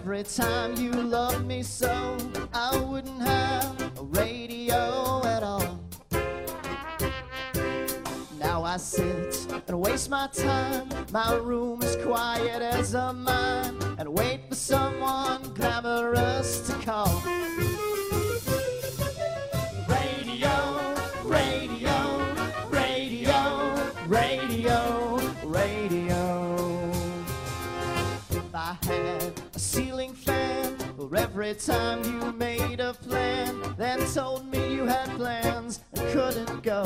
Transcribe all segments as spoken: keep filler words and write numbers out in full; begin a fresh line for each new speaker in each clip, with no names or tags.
every time you loved me so, I wouldn't have a radio at all. Now I sit and waste my time. My room is quiet as a mine, and wait for someone glamorous to call. Radio, radio, radio, radio, radio. If I had a ceiling fan, or every time you made a plan, then told me you had plans and couldn't go.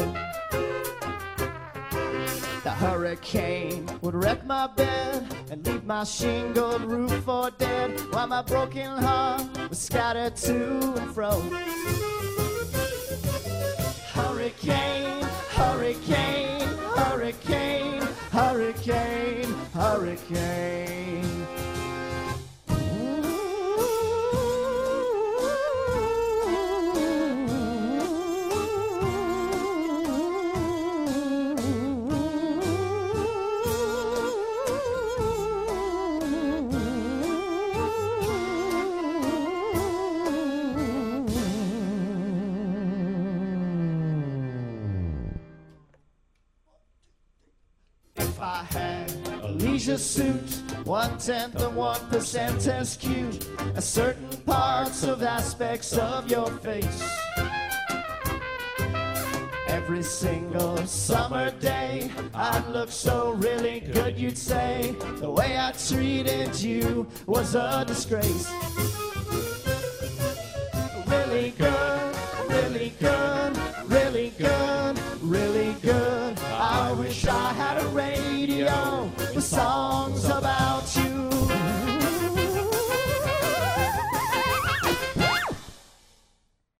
The hurricane would wreck my bed and leave my shingled roof for dead, while my broken heart was scattered to and fro. Hurricane, hurricane, hurricane, hurricane, hurricane. If I had a leisure suit, one-tenth of one percent as cute as certain parts of aspects of your face. Every single summer day, I'd look so really good, you'd say the way I treated you was a disgrace. Really good, really good, really good, really good. I wish I had a radio with songs